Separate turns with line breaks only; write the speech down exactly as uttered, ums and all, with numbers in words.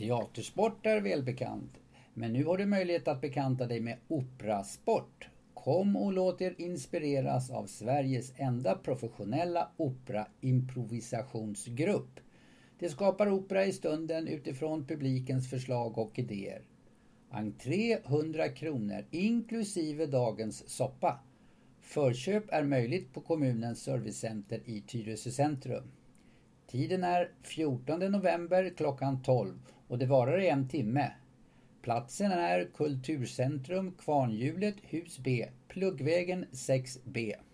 Teatersport är välbekant, men nu har du möjlighet att bekanta dig med operasport. Kom och låt er inspireras av Sveriges enda professionella opera-improvisationsgrupp. Det skapar opera i stunden utifrån publikens förslag och idéer. Entré hundra kronor inklusive dagens soppa. Förköp är möjligt på kommunens servicecenter i Tyresö centrum. Tiden är fjortonde november klockan tolv och det varar i en timme. Platsen är Kulturcentrum, Kvarnhjulet, hus B, Pluggvägen sex B.